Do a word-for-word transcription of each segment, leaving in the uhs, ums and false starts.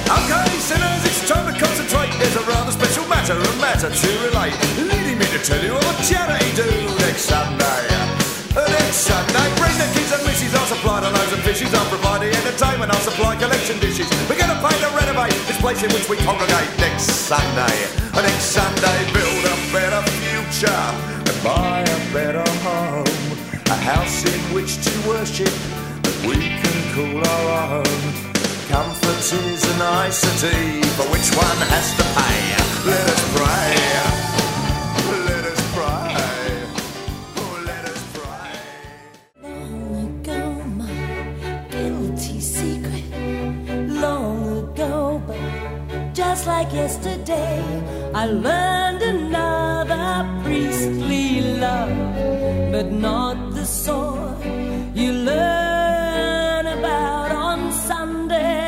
Okay, sinners, it's time to concentrate. There's a rather special matter, a matter to relate. Leading me to tell you of a charity do next Sunday. Uh, next Sunday, bring the kids and misses. I'll supply the loaves and fishes. I'll provide the entertainment. I'll supply collection dishes. We're going to pay to renovate this place in which we congregate next Sunday. Uh, next Sunday, build a better future and buy a better home. A house in which to worship that we can call our own. Comfort is a nicety, but which one has to pay? Let us pray. Let us pray. Oh, let us pray. Long ago, my guilty secret. Long ago, but just like yesterday, I learned another priestly love, but not the sort you learn about on Sunday.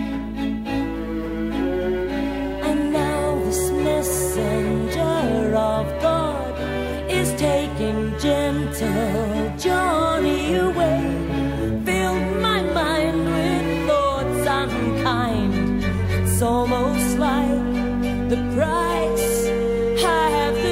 And now this messenger of God is taking gentle Johnny away. Filled my mind with thoughts unkind. It's almost like the price I have to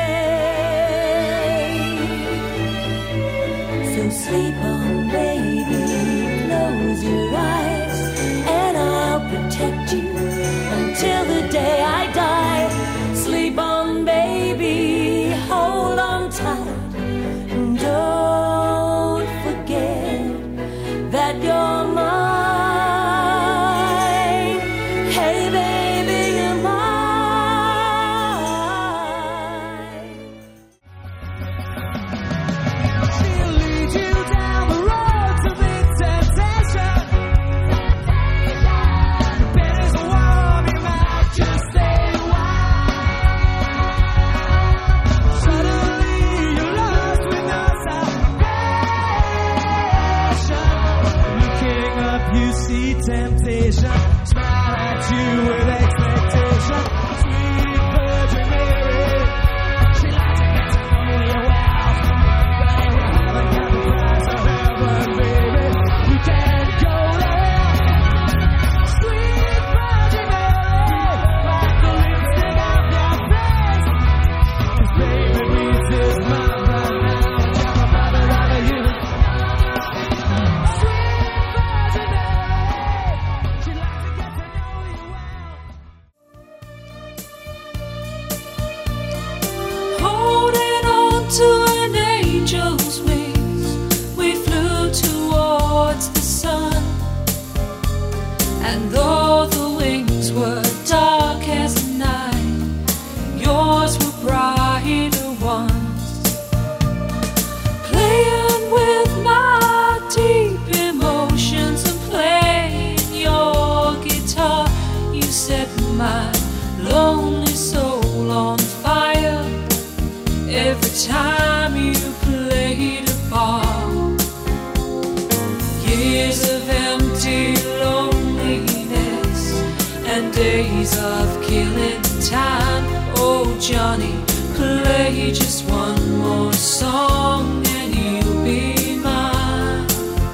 pay. So sleep on, baby, close your eyes, and I'll protect you until the day I die. Sleep on, baby, hold on tight, and don't forget that you're mine. Hey, baby, you're mine. She'll lead you down the road to big temptation. There's a warm, you might just stay a while. Suddenly you're lost with no salvation. Looking up, you see temptation. Smile at you with expectation. Sweet Virgin Mary, she likes to get to know you well. But if you haven't got the price of heaven, baby, you can't go there. Sweet Virgin Mary, like the lipstick off your face. 'Cause baby needs his mother now, just a mother of you. Sweet Virgin Mary, she likes to get to know you well. Holding on to an angel's wings, we flew towards the sun. And though the wings were dark as night, yours were brighter ones. Playing with my deep emotions and playing your guitar, you set my lonely soul on fire. Every time you played a bar, years of empty loneliness and days of killing time. Oh, Johnny, play just one more song and you'll be mine.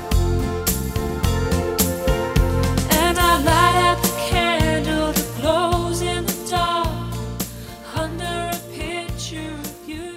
And I light up the candle that glows in the dark under a picture of you.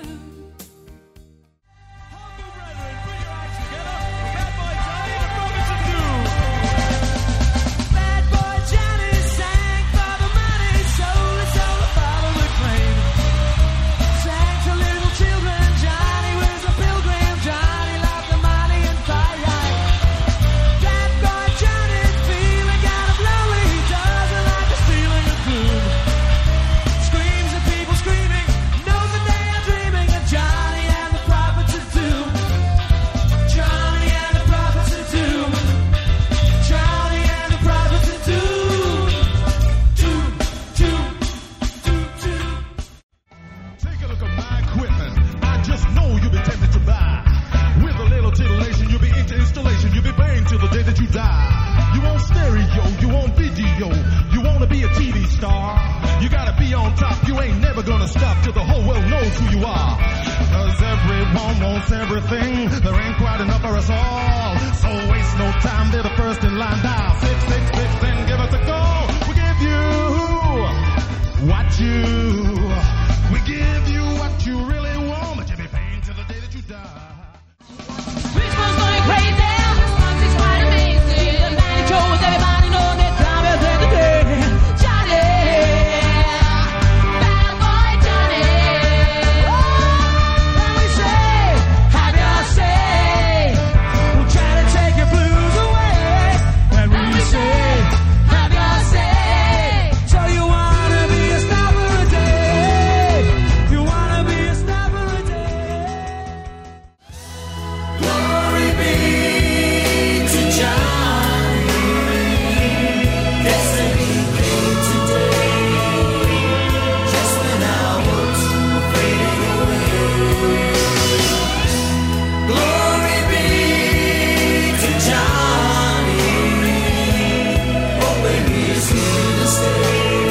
Humble brethren, put your hands together for Bad Boy Johnny and the Robinson Dude. Bad Boy Johnny sang for the money, sold his soul to follow the claim. Sang to little children, Johnny was a pilgrim. Johnny loved the money and fire. Bad Boy Johnny's feeling kind of lonely. He doesn't like the feeling of gloom. Screams of people screaming, knows that they are dreaming of Johnny and the prophets of doom. Johnny and the prophets of doom. Johnny and the prophets of doom. Doom, doom, doom, doom. Take a look at my equipment. I just know you'll be tempted to buy. With a little titillation, you'll be into installation. You'll be paying till the day that you die. You want stereo, you want video. You want to be a T V star. You gotta be on top. You ain't never gonna stop till the whole world knows who you are. 'Cause everyone wants everything. There ain't quite enough for us all. So waste no time. They're the first in line. Dial six six six, then give us a call. you. We give you what you really want, but you'll be paying till the day that you die. Richmond's going crazy. This music's quite amazing. The band shows everybody know that time is in the day. Johnny, bad boy Johnny. Oh, when we say, have your say, we'll try to take your blues away. When we say, have your say, so you wanna be a star for a day. You wanna be a star for a day. Glory be to Johnny. Destiny came today, just when our hopes were fading away. Glory be to Johnny, hoping he's here to stay.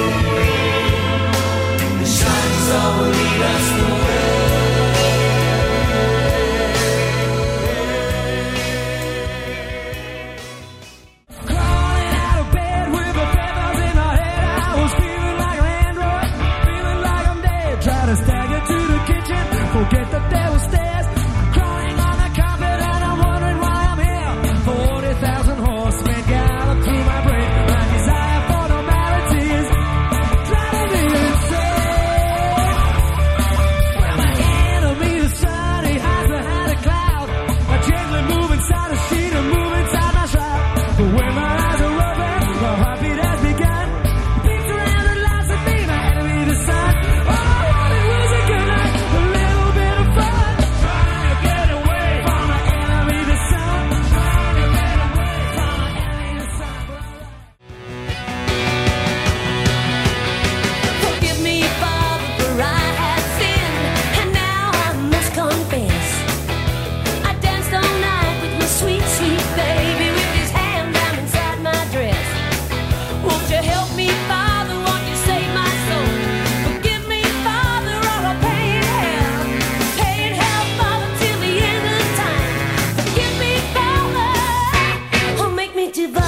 The shining star will lead us the way. Crawling out of bed with a feathers in my head. I was feeling like an android, feeling like I'm dead. Try to stagger to the kitchen, forget that there was stairs. Crawling on the carpet and I'm wondering why I'm here. Forty thousand horsemen gallop through my brain. My desire for normality is driving me insane. Well, my enemy, the sun, he hides behind a cloud. I gently move inside a sheet and move inside my shroud. But when my eyes are open, my heartbeat has begun. Beats around and laughs at me, my enemy, the sun. All I wanted was a good night, a little bit of fun. Trying to get away from my enemy, the sun. Trying to get away from my enemy, the sun. Forgive me, Father, for I have sinned, and now I must confess. I danced all night with my sweet, sweet baby, with his hand down inside my dress. Won't you help me, Father? Won't you save my soul? Forgive me, Father, or I'll pay in hell. Pay in hell, Father, till the end of time. Forgive me, Father, or make me divine.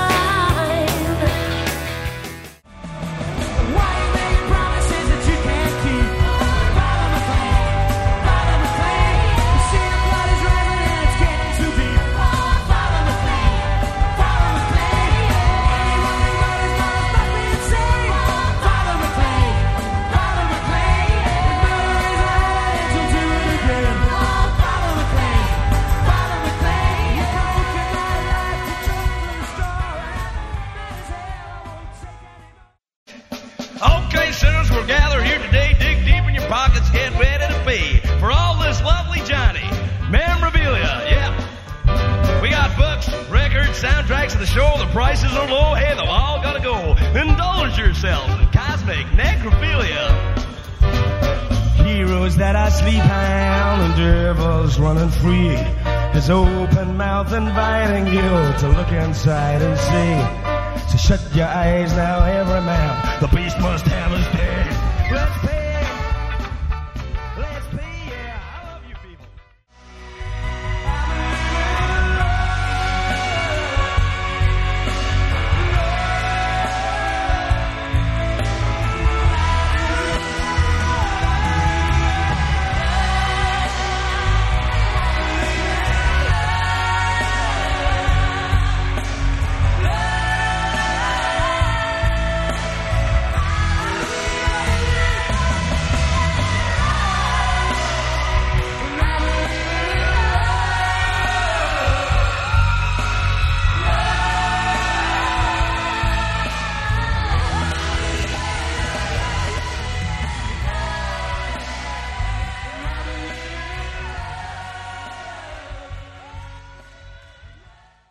Why you making promises that you can't keep? Father McLean, Father McLean, you see the blood is rising and it's getting too deep. Father McLean, Father McLean, anyone who wrote his mother must be insane. Father McLean, Father McLean, if murder is a habit, you'll do it again. Father McLean, Father McLean, you broke my life, you took the straw, and man as hell, I won't take any. Okay, sinners, we're gathered here today. Dig deep in your pockets, get ready to pay for all this lovely Johnny memorabilia. Yep. We got books, records, soundtracks of the show. The prices are low. Hey, they've all got to go. Indulge yourselves in cosmic necrophilia. Heroes that are sleep high and devils running free. His open mouth inviting you to look inside and see. So shut your eyes now, every man. The beast must have his day. Let's